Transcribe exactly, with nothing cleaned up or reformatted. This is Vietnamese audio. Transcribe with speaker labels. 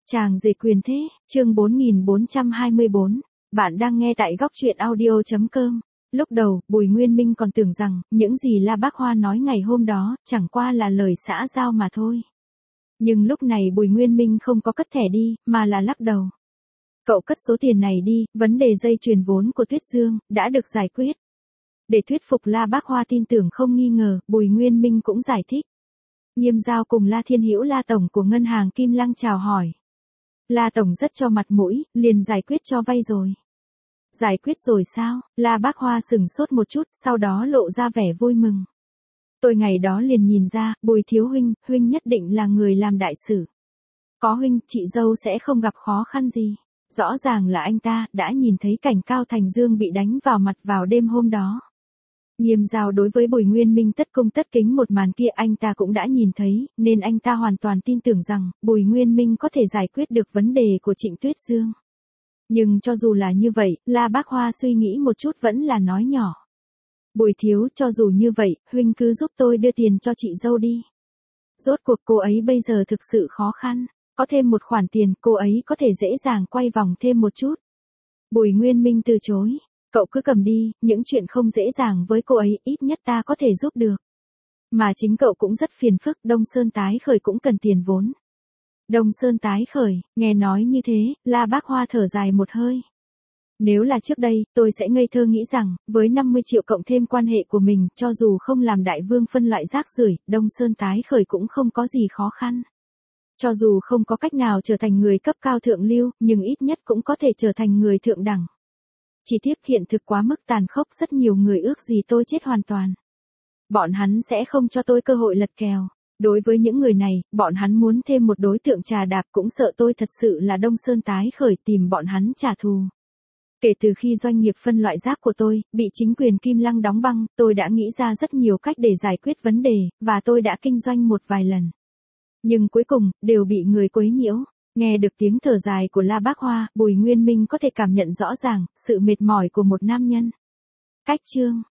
Speaker 1: Chàng rể quyền thế, chương bốn nghìn bốn trăm hai mươi bốn. Bạn đang nghe tại góc truyện audio chấm com. Lúc đầu, Bùi Nguyên Minh còn tưởng rằng, những gì La Bác Hoa nói ngày hôm đó, chẳng qua là lời xã giao mà thôi. Nhưng lúc này Bùi Nguyên Minh không có cất thẻ đi, mà là lắc đầu. Cậu cất số tiền này đi, vấn đề dây chuyền vốn của Tuyết Dương, đã được giải quyết. Để thuyết phục La Bác Hoa tin tưởng không nghi ngờ, Bùi Nguyên Minh cũng giải thích. Nghiêm Giao cùng La Thiên Hữu La Tổng của ngân hàng Kim Lăng chào hỏi. La Tổng rất cho mặt mũi, liền giải quyết cho vay rồi. Giải quyết rồi sao? La Bác Hoa sửng sốt một chút, sau đó lộ ra vẻ vui mừng. Tôi ngày đó liền nhìn ra, Bùi thiếu huynh, huynh nhất định là người làm đại sự. Có huynh, chị dâu sẽ không gặp khó khăn gì. Rõ ràng là anh ta, đã nhìn thấy cảnh Cao Thành Dương bị đánh vào mặt vào đêm hôm đó. Nghiêm Giao đối với Bùi Nguyên Minh tất cung tất kính một màn kia anh ta cũng đã nhìn thấy, nên anh ta hoàn toàn tin tưởng rằng, Bùi Nguyên Minh có thể giải quyết được vấn đề của Trịnh Tuyết Dương. Nhưng cho dù là như vậy, La Bác Hoa suy nghĩ một chút vẫn là nói nhỏ. Bùi thiếu, cho dù như vậy, huynh cứ giúp tôi đưa tiền cho chị dâu đi. Rốt cuộc cô ấy bây giờ thực sự khó khăn, có thêm một khoản tiền, cô ấy có thể dễ dàng quay vòng thêm một chút. Bùi Nguyên Minh từ chối. Cậu cứ cầm đi, những chuyện không dễ dàng với cô ấy, ít nhất ta có thể giúp được. Mà chính cậu cũng rất phiền phức, Đông Sơn tái khởi cũng cần tiền vốn. Đông Sơn tái khởi, nghe nói như thế, La Bác Hoa thở dài một hơi. Nếu là trước đây, tôi sẽ ngây thơ nghĩ rằng, với năm mươi triệu cộng thêm quan hệ của mình, cho dù không làm đại vương phân loại rác rưởi, Đông Sơn tái khởi cũng không có gì khó khăn. Cho dù không có cách nào trở thành người cấp cao thượng lưu, nhưng ít nhất cũng có thể trở thành người thượng đẳng. Chỉ tiếc hiện thực quá mức tàn khốc, rất nhiều người ước gì tôi chết hoàn toàn. Bọn hắn sẽ không cho tôi cơ hội lật kèo. Đối với những người này, bọn hắn muốn thêm một đối tượng trà đạp cũng sợ tôi thật sự là Đông Sơn tái khởi tìm bọn hắn trả thù. Kể từ khi doanh nghiệp phân loại rác của tôi, bị chính quyền Kim Lăng đóng băng, tôi đã nghĩ ra rất nhiều cách để giải quyết vấn đề, và tôi đã kinh doanh một vài lần. Nhưng cuối cùng, đều bị người quấy nhiễu. Nghe được tiếng thở dài của La Bác Hoa, Bùi Nguyên Minh có thể cảm nhận rõ ràng, sự mệt mỏi của một nam nhân. Cách chương